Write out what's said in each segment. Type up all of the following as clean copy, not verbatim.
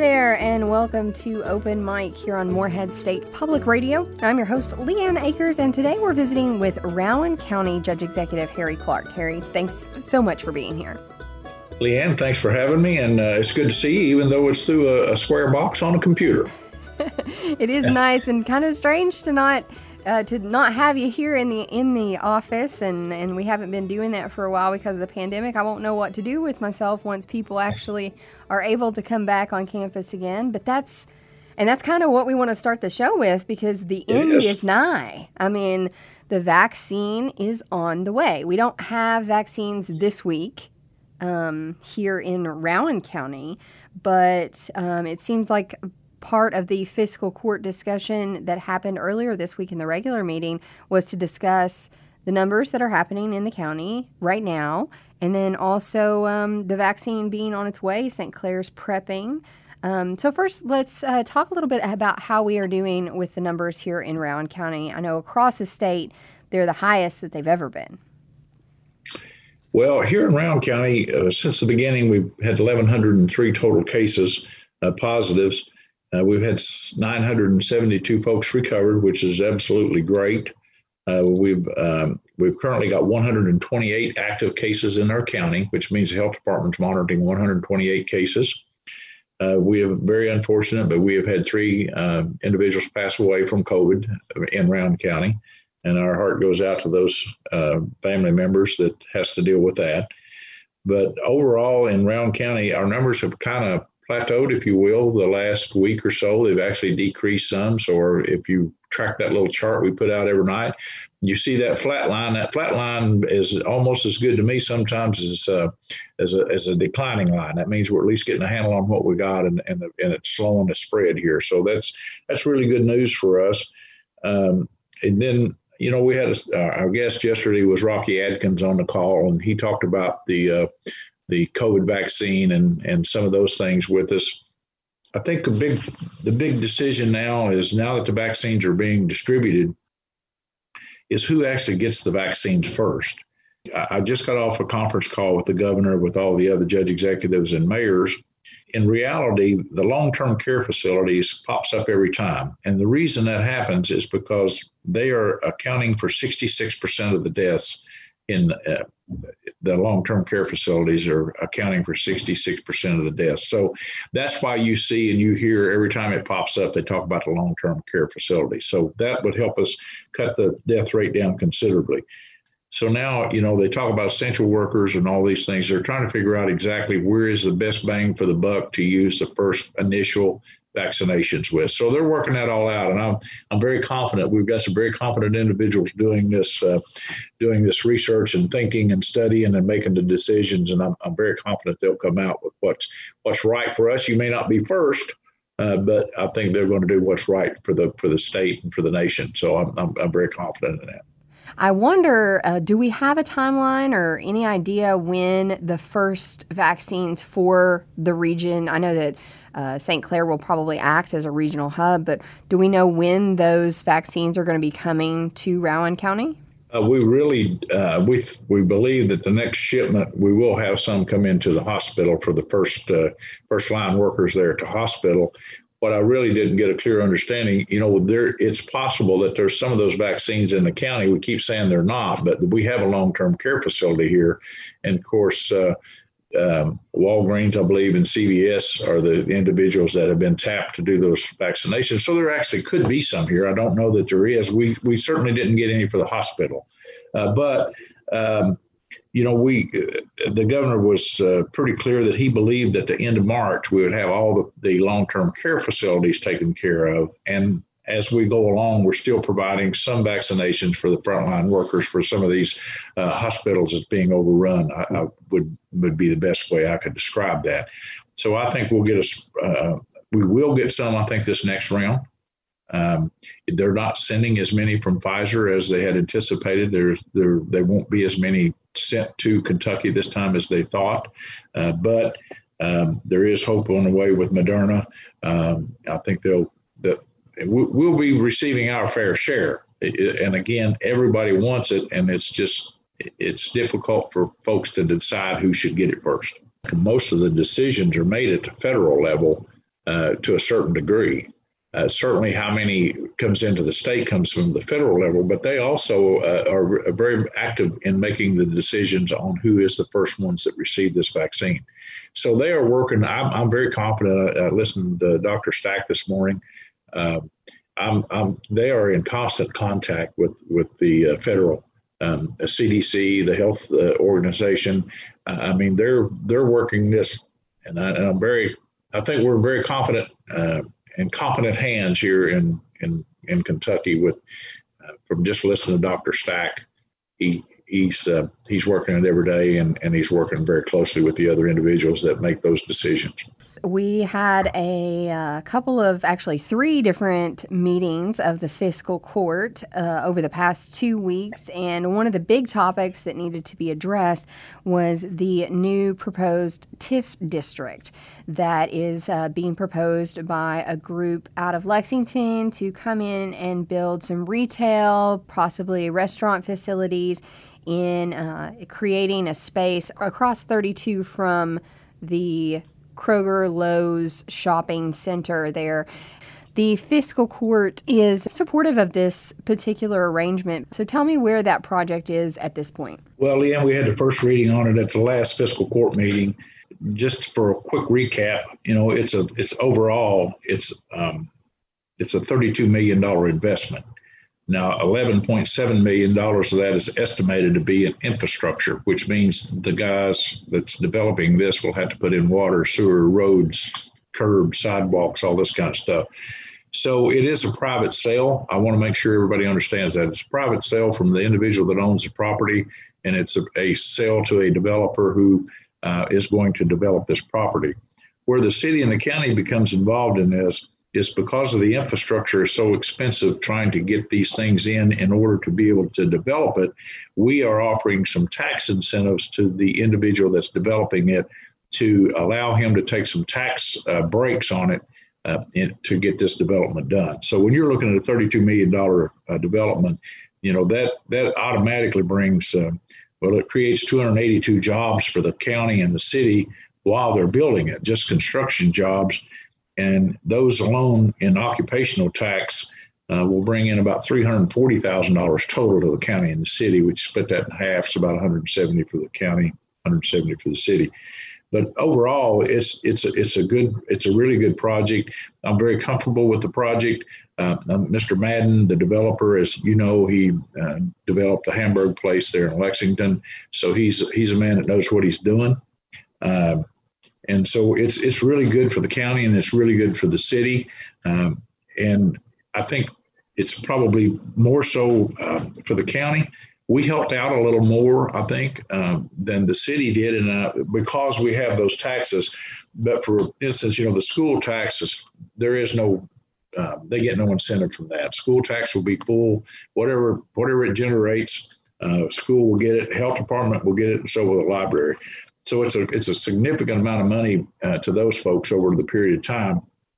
there, and welcome to Open Mic here on Morehead State Public Radio. I'm your host, Leanne Akers, and today we're visiting with Rowan County Judge Executive Harry Clark. Harry, thanks so much for being here. Leanne, thanks for having me, and it's good to see you, even though it's through a square box on a computer. It is nice and kind of strange to not have you here in the office, and we haven't been doing that for a while because of the pandemic. I won't know what to do with myself once people actually are able to come back on campus again. But that's kind of what we want to start the show with, because the end is nigh. I mean, the vaccine is on the way. We don't have vaccines this week here in Rowan County, but it seems like part of the fiscal court discussion that happened earlier this week in the regular meeting was to discuss the numbers that are happening in the county right now, and then also the vaccine being on its way. St. Clair's prepping. So first, let's talk a little bit about how we are doing with the numbers here in Rowan County. I know across the state, they're the highest that they've ever been. Well, here in Rowan County, since the beginning, we've had 1,103 total cases, positives. We've had 972 folks recovered, which is absolutely great. We've currently got 128 active cases in our county, which means the health department's monitoring 128 cases. We are very unfortunate, but we have had 3 individuals pass away from COVID in Rowan County, and our heart goes out to those family members that has to deal with that. But overall, in Rowan County, our numbers have kind of plateaued, if you will, the last week or so. They've actually decreased some. So if you track that little chart we put out every night, you see that flat line. That flat line is almost as good to me sometimes as a declining line. That means we're at least getting a handle on what we got, and it's slowing the spread here. So that's really good news for us. And then, we had our guest yesterday was Rocky Adkins on the call, and he talked about the COVID vaccine and some of those things with us. I think the big decision now that the vaccines are being distributed is who actually gets the vaccines first. I just got off a conference call with the governor, with all the other judge executives and mayors. In reality, the long-term care facilities pops up every time. And the reason that happens is because they are accounting for 66% of the deaths in the long-term care facilities are accounting for 66% of the deaths. So that's why you see and you hear every time it pops up, they talk about the long-term care facilities. So that would help us cut the death rate down considerably. So now, they talk about essential workers and all these things. They're trying to figure out exactly where is the best bang for the buck to use the first initial vaccinations with. So they're working that all out, and I'm very confident. We've got some very confident individuals doing this research and thinking and studying and making the decisions, and I'm very confident they'll come out with what's right for us. You may not be first, but I think they're going to do what's right for the state and for the nation. So I'm very confident in that. I wonder, do we have a timeline or any idea when the first vaccines for the region? I know that St. Clair will probably act as a regional hub, but do we know when those vaccines are going to be coming to Rowan County? We really, we believe that the next shipment, we will have some come into the hospital for the first line workers there at the hospital. What I really didn't get a clear understanding, it's possible that there's some of those vaccines in the county. We keep saying they're not, but we have a long-term care facility here. And of course, Walgreens, I believe, and CVS are the individuals that have been tapped to do those vaccinations. So there actually could be some here. I don't know that there is. We certainly didn't get any for the hospital. The governor was pretty clear that he believed at the end of March we would have all the long-term care facilities taken care of. And as we go along, we're still providing some vaccinations for the frontline workers for some of these hospitals that's being overrun. I would be the best way I could describe that. So I think we will get some, I think, this next round. They're not sending as many from Pfizer as they had anticipated. There won't be as many sent to Kentucky this time as they thought, but there is hope on the way with Moderna. I think we'll be receiving our fair share. And again, everybody wants it, and it's difficult for folks to decide who should get it first. Most of the decisions are made at the federal level to a certain degree. Certainly, how many comes into the state comes from the federal level, but they also are very active in making the decisions on who is the first ones that receive this vaccine. So they are working. I'm very confident. I listened to Dr. Stack this morning. They are in constant contact with the federal CDC, the health organization. I mean, they're working this, and I think we're very confident. In competent hands here in Kentucky. With from just listening to Dr. Stack, he's working it every day, and he's working very closely with the other individuals that make those decisions. We had actually 3 different meetings of the fiscal court over the past 2 weeks, and one of the big topics that needed to be addressed was the new proposed TIF district that is being proposed by a group out of Lexington to come in and build some retail, possibly restaurant facilities, in creating a space across 32 from the Kroger Lowe's shopping center there. The fiscal court is supportive of this particular arrangement. So tell me where that project is at this point. Well, Leanne, we had the first reading on it at the last fiscal court meeting. Just for a quick recap, it's a $32 million investment. Now, $11.7 million of that is estimated to be in infrastructure, which means the guys that's developing this will have to put in water, sewer, roads, curbs, sidewalks, all this kind of stuff. So it is a private sale. I want to make sure everybody understands that. It's a private sale from the individual that owns the property, and it's a sale to a developer who is going to develop this property. Where the city and the county becomes involved in this is because of the infrastructure is so expensive trying to get these things in order to be able to develop it. We are offering some tax incentives to the individual that's developing it to allow him to take some tax breaks on it to get this development done. So when you're looking at a $32 million development, that automatically brings, it creates 282 jobs for the county and the city while they're building it, just construction jobs. And those alone in occupational tax will bring in about $340,000 total to the county and the city, which split that in half. It's about 170 for the county, 170 for the city. But overall, it's a really good project. I'm very comfortable with the project. Mr. Madden, the developer, as you know, he developed a hamburger place there in Lexington. So he's a man that knows what he's doing. And so it's really good for the county, and it's really good for the city. And I think it's probably more so for the county. We helped out a little more, I think, than the city did, and because we have those taxes. But for instance, the school taxes, there is no, they get no incentive from that. School tax will be full, whatever it generates. School will get it, health department will get it, and so will the library. So it's a significant amount of money to those folks over the period of time.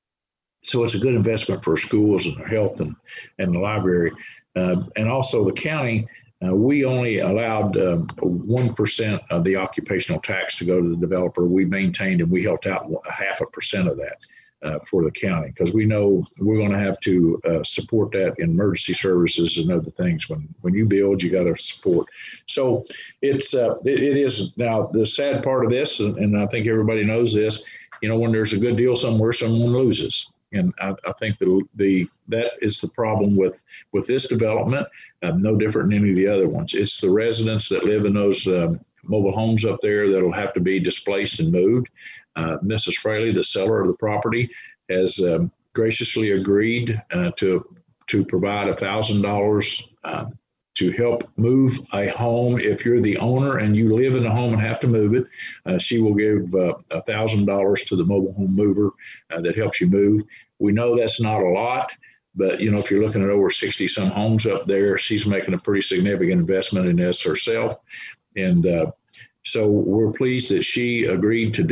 So it's a good investment for schools and their health and the library. And also the county, we only allowed 1% of the occupational tax to go to the developer. We maintained and we helped out 0.5% of that for the county, because we know we're going to have to support that in emergency services and other things. When you build, you got to support. So it is now the sad part of this, and I think everybody knows this. When there's a good deal somewhere, someone loses. And I think that is the problem with this development, no different than any of the other ones. It's the residents that live in those mobile homes up there that'll have to be displaced and moved. Mrs. Fraley, the seller of the property, has graciously agreed to provide $1,000 to help move a home. If you're the owner and you live in a home and have to move it, she will give $1,000 to the mobile home mover that helps you move. We know that's not a lot, but if you're looking at over 60 some homes up there, she's making a pretty significant investment in this herself. And so we're pleased that she agreed to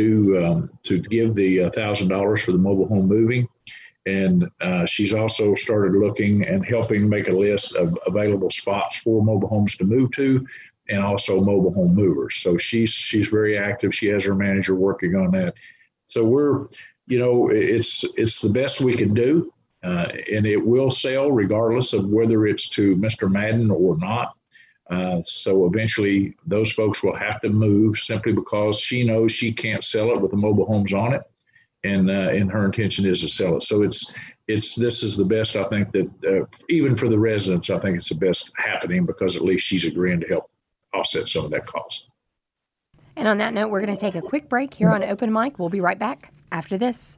give the $1,000 for the mobile home moving. And she's also started looking and helping make a list of available spots for mobile homes to move to, and also mobile home movers. So she's very active. She has her manager working on that. So we're It's the best we can do, and it will sell regardless of whether it's to Mr. Madden or not. So eventually those folks will have to move simply because she knows she can't sell it with the mobile homes on it. And her intention is to sell it. So this is the best, I think, that even for the residents, I think it's the best happening because at least she's agreeing to help offset some of that cost. And on that note, we're going to take a quick break here on Open Mic. We'll be right back after this.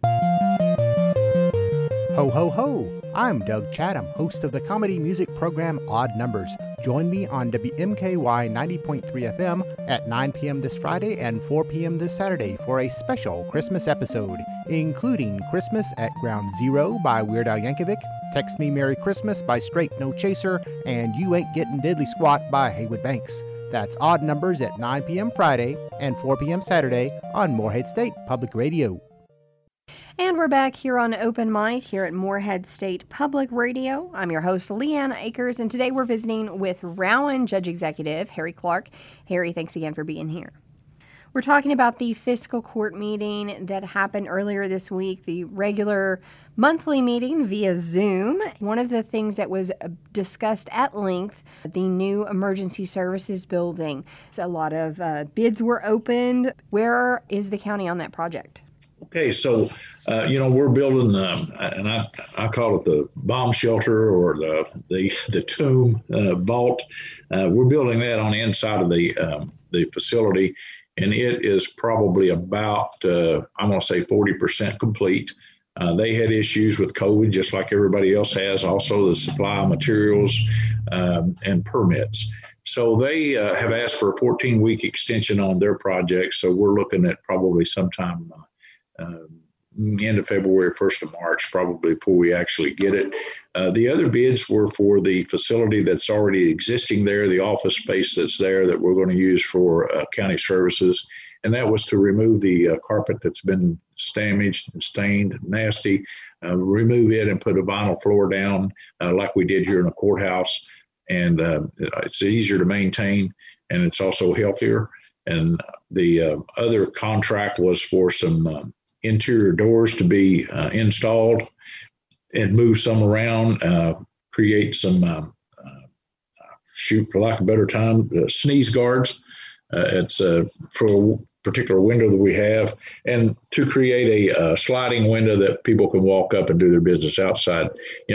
Ho, ho, ho! I'm Doug Chatham, host of the comedy music program Odd Numbers. Join me on WMKY 90.3 FM at 9 p.m. this Friday and 4 p.m. this Saturday for a special Christmas episode, including Christmas at Ground Zero by Weird Al Yankovic, Text Me Merry Christmas by Straight No Chaser, and You Ain't Getting Diddly Squat by Haywood Banks. That's Odd Numbers at 9 p.m. Friday and 4 p.m. Saturday on Morehead State Public Radio. And we're back here on Open Mic here at Morehead State Public Radio. I'm your host, Leanna Akers, and today we're visiting with Rowan Judge Executive Harry Clark. Harry, thanks again for being here. We're talking about the fiscal court meeting that happened earlier this week, the regular monthly meeting via Zoom. One of the things that was discussed at length, the new emergency services building. So a lot of bids were opened. Where is the county on that project? Okay, so, we're building, and I call it the bomb shelter or the tomb vault. We're building that on the inside of the facility, and it is probably about, I'm going to say 40% complete. They had issues with COVID, just like everybody else has, also the supply of materials and permits. So they have asked for a 14-week extension on their project, so we're looking at probably sometime end of February, 1st of March, probably before we actually get it. The other bids were for the facility that's already existing there, the office space that's there that we're going to use for county services. And that was to remove the carpet that's been damaged and stained, nasty, remove it and put a vinyl floor down like we did here in the courthouse. And it's easier to maintain, and it's also healthier. And the other contract was for some interior doors to be installed and move some around, create some, for lack of a better time, sneeze guards. It's for a particular window that we have, and to create a sliding window that people can walk up and do their business outside.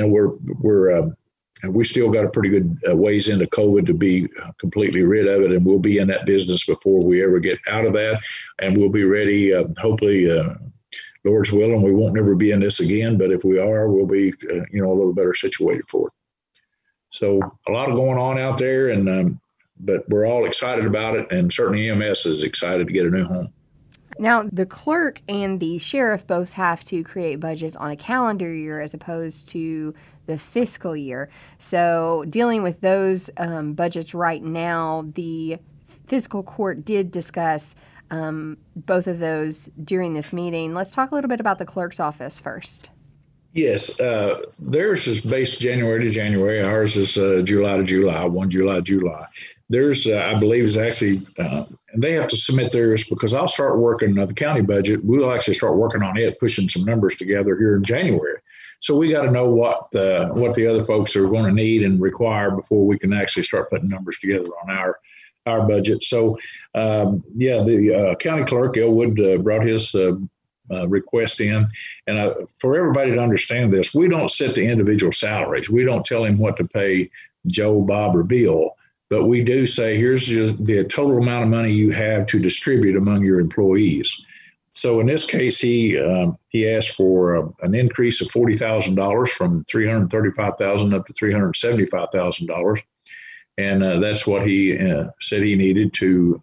We still got a pretty good ways into COVID to be completely rid of it, and we'll be in that business before we ever get out of that, and we'll be ready, hopefully, Lord's willing, we won't never be in this again, but if we are, we'll be, a little better situated for it. So a lot of going on out there, and but we're all excited about it, and certainly EMS is excited to get a new home. Now, the clerk and the sheriff both have to create budgets on a calendar year as opposed to the fiscal year. So dealing with those budgets right now, the fiscal court did discuss both of those during this meeting. Let's talk a little bit about the clerk's office first. Yes, theirs is based January to January. Ours is July to July, 1 July, July. Theirs, I believe, is actually, and they have to submit theirs because I'll start working the county budget. We'll actually start working on it, pushing some numbers together here in January. So we got to know what the other folks are going to need and require before we can actually start putting numbers together on our budget. So, the county clerk, Elwood, brought his request in. And for everybody to understand this, we don't set the individual salaries. We don't tell him what to pay Joe, Bob, or Bill. But we do say, here's just the total amount of money you have to distribute among your employees. So in this case, he asked for an increase of $40,000 from $335,000 up to $375,000. And that's what he said he needed to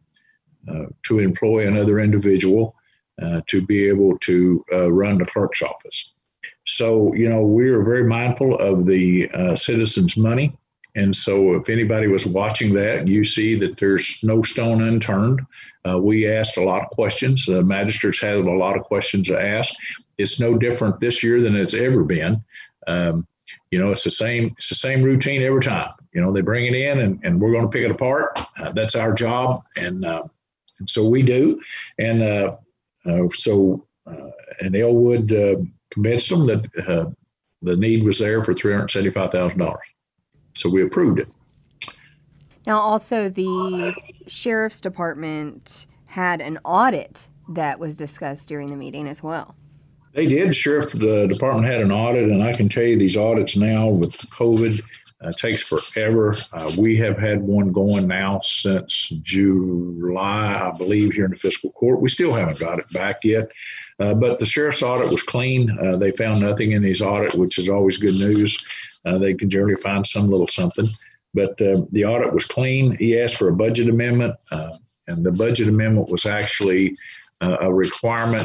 employ another individual to be able to run the clerk's office. So, we are very mindful of the citizens' money. And so if anybody was watching that, you see that there's no stone unturned. We asked a lot of questions. The magistrates have a lot of questions to ask. It's no different this year than it's ever been. It's the same routine every time. They bring it in and we're going to pick it apart. That's our job. And so we do. And so and Elwood convinced them that the need was there for $375,000. So we approved it. Now, also, the Sheriff's Department had an audit that was discussed during the meeting as well. They did. Sheriff Department had an audit, and I can tell you these audits now with COVID takes forever. We have had one going now since July, I believe, here in the fiscal court. We still haven't got it back yet, but the sheriff's audit was clean. They found nothing in his audit, which is always good news. They can generally find some little something, but the audit was clean. He asked for a budget amendment, and the budget amendment was actually a requirement.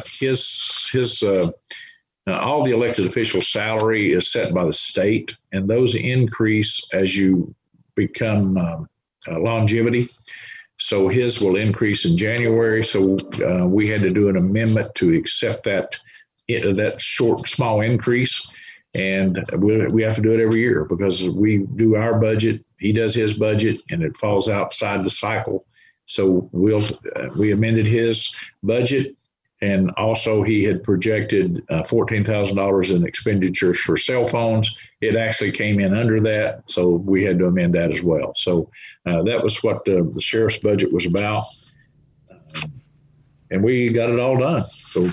All the elected officials' salary is set by the state, and those increase as you become longevity. So his will increase in January. So we had to do an amendment to accept that small increase. And we have to do it every year because we do our budget, he does his budget, and it falls outside the cycle. So we amended his budget. And also, he had projected $14,000 in expenditures for cell phones. It actually came in under that, so we had to amend that as well. So that was what the sheriff's budget was about, and we got it all done. So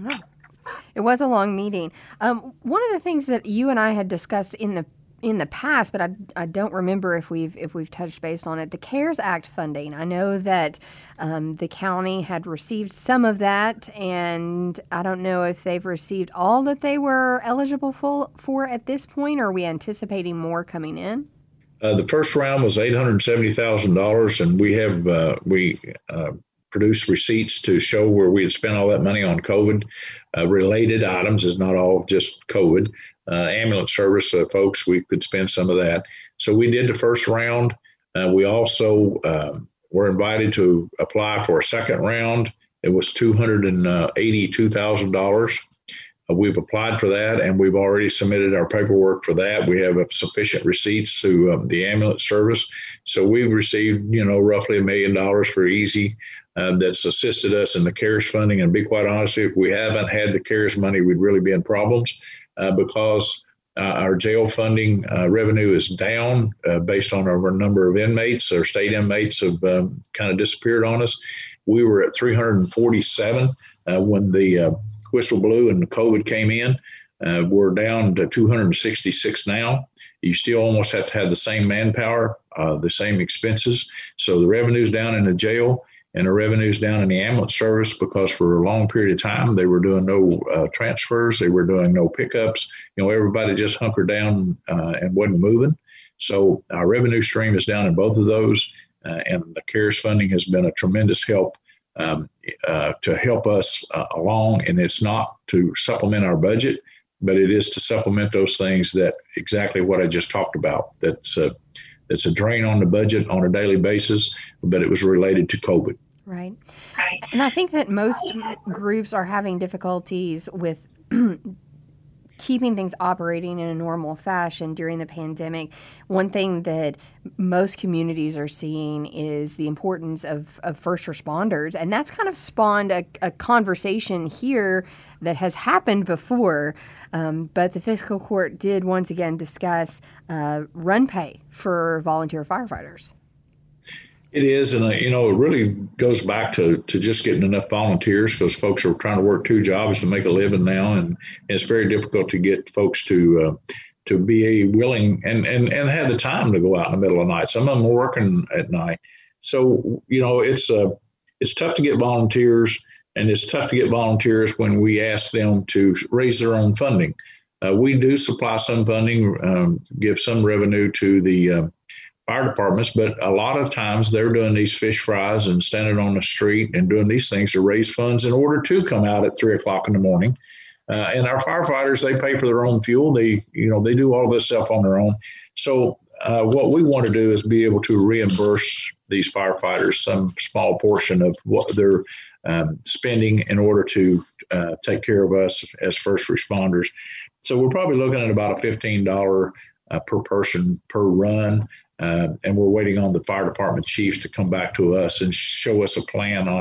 it was a long meeting. One of the things that you and I had discussed in the past, but I don't remember if we've touched base on it. The CARES Act funding. I know that the county had received some of that, and I don't know if they've received all that they were eligible for at this point. Or are we anticipating more coming in? The first round was $870,000, and we produced receipts to show where we had spent all that money on COVID related items. It's not all just COVID. Ambulance service folks, we could spend some of that. So we did the first round. We also were invited to apply for a second round. It was $282,000. We've applied for that, and we've already submitted our paperwork for that. We have sufficient receipts to the ambulance service. So we've received, roughly $1 million for EASY. That's assisted us in the CARES funding. And to be quite honest, if we haven't had the CARES money, we'd really be in problems because our jail funding revenue is down based on our number of inmates. Our state inmates have kind of disappeared on us. We were at 347 when the whistle blew and the COVID came in. We're down to 266 now. You still almost have to have the same manpower, the same expenses. So the revenue's down in the jail. And the revenue's down in the ambulance service because for a long period of time, they were doing no transfers. They were doing no pickups. Everybody just hunkered down and wasn't moving. So our revenue stream is down in both of those. And the CARES funding has been a tremendous help to help us along. And it's not to supplement our budget, but it is to supplement those things that exactly what I just talked about. It's a drain on the budget on a daily basis, but it was related to COVID. Right. And I think that most groups are having difficulties with keeping things operating in a normal fashion during the pandemic. One thing that most communities are seeing is the importance of first responders. And that's kind of spawned a conversation here that has happened before. But the fiscal court did once again discuss run pay for volunteer firefighters. It is, and it really goes back to just getting enough volunteers because folks are trying to work two jobs to make a living now, and it's very difficult to get folks to be willing and have the time to go out in the middle of the night. Some of them are working at night, so it's tough to get volunteers, and it's tough to get volunteers when we ask them to raise their own funding. We do supply some funding, give some revenue to the fire departments, but a lot of times they're doing these fish fries and standing on the street and doing these things to raise funds in order to come out at 3:00 in the morning. And our firefighters, they pay for their own fuel. They do all this stuff on their own. So what we want to do is be able to reimburse these firefighters some small portion of what they're spending in order to take care of us as first responders. So we're probably looking at about a $15 per person per run. And we're waiting on the fire department chiefs to come back to us and show us a plan on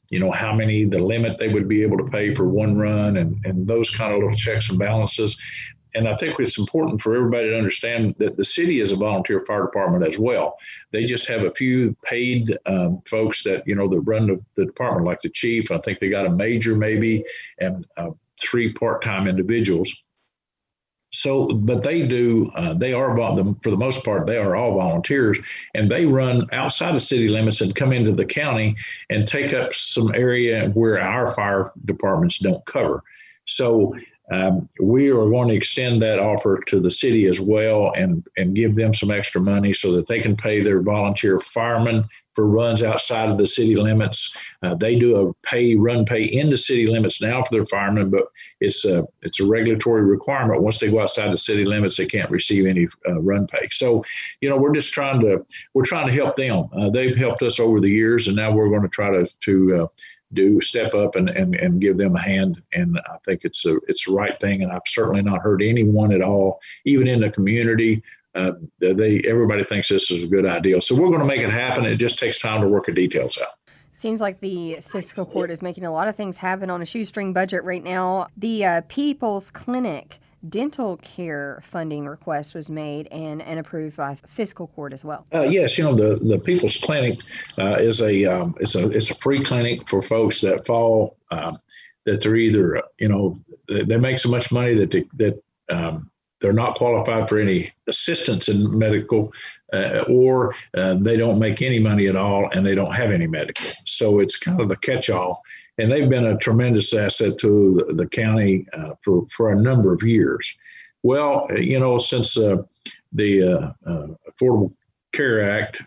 how many, the limit they would be able to pay for one run, and those kind of little checks and balances. And I think it's important for everybody to understand that the city is a volunteer fire department as well. They just have a few paid folks that, that run the department, like the chief. I think they got a major maybe, and 3 part-time individuals. So, but they are, for the most part, they are all volunteers, and they run outside of city limits and come into the county and take up some area where our fire departments don't cover. So we are going to extend that offer to the city as well, and give them some extra money so that they can pay their volunteer firemen for runs outside of the city limits. They do a run pay into city limits now for their firemen, but it's a regulatory requirement. Once they go outside the city limits, they can't receive any run pay. So, we're just trying to help them. They've helped us over the years, and now we're going to try to step up and give them a hand. And I think it's the right thing. And I've certainly not heard anyone at all, even in the community. Everybody thinks this is a good idea. So we're going to make it happen. It just takes time to work the details out. Seems like the fiscal court is making a lot of things happen on a shoestring budget right now. The People's Clinic dental care funding request was made and approved by fiscal court as well. Yes, the People's Clinic is a free clinic for folks that fall that they're either they make so much money that they're not qualified for any assistance in medical, or they don't make any money at all and they don't have any medical. So it's kind of the catch-all. And they've been a tremendous asset to the county for a number of years. Well, since the Affordable Care Act,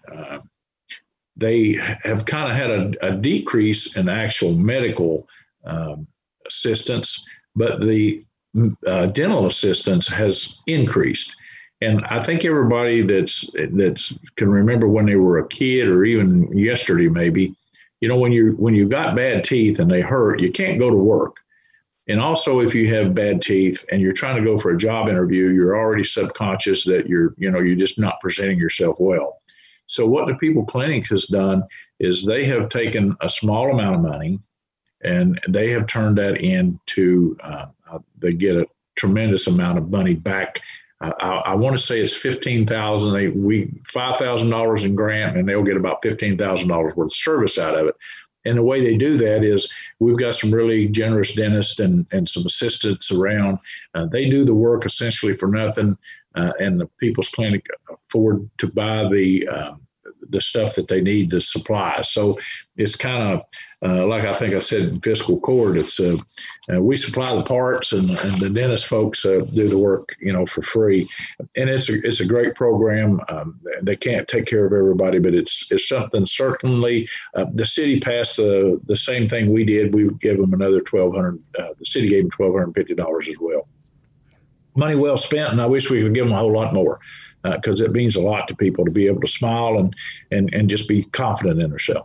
they have kind of had a decrease in actual medical assistance, but the dental assistance has increased. And I think everybody that's can remember when they were a kid, or even yesterday maybe, when you got bad teeth and they hurt, you can't go to work. And also, if you have bad teeth and you're trying to go for a job interview, you're already subconscious that you're just not presenting yourself well. So what the People Clinic has done is they have taken a small amount of money and they have turned that into, they get a tremendous amount of money back. I want to say it's $15,000. $5,000 in grant, and they'll get about $15,000 worth of service out of it. And the way they do that is we've got some really generous dentists and some assistants around. They do the work essentially for nothing, and the People's Clinic afford to buy the stuff that they need, the supplies. So it's kind of like I think I said in fiscal court, it's we supply the parts and the dentist folks do the work, for free. And it's a great program. They can't take care of everybody, but it's something certainly. The city passed the same thing we did. We would give them another $1,200. The city gave them $1,250 as well. Money well spent, and I wish we could give them a whole lot more. Because it means a lot to people to be able to smile and just be confident in themselves.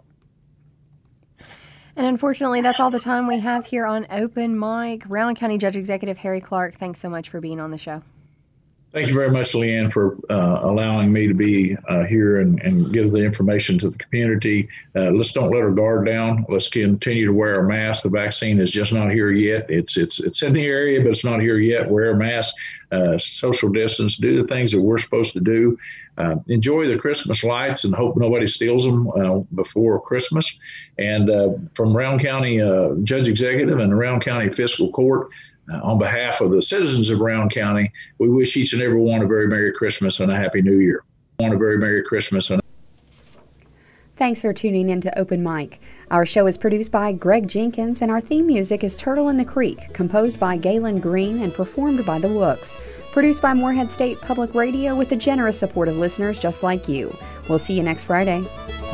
And unfortunately, that's all the time we have here on Open Mic. Rowan County Judge Executive Harry Clark, thanks so much for being on the show. Thank you very much, Leanne, for allowing me to be here and give the information to the community. Let's don't let our guard down. Let's continue to wear a mask. The vaccine is just not here yet. It's in the area, but it's not here yet. Wear a mask, social distance, do the things that we're supposed to do. Enjoy the Christmas lights and hope nobody steals them before Christmas. And from Rowan County Judge Executive and the Rowan County Fiscal Court, on behalf of the citizens of Rowan County, we wish each and every one a very Merry Christmas and a Happy New Year. A very Merry Christmas. Thanks for tuning in to Open Mic. Our show is produced by Greg Jenkins, and our theme music is Turtle in the Creek, composed by Galen Green and performed by The Wooks. Produced by Morehead State Public Radio with the generous support of listeners just like you. We'll see you next Friday.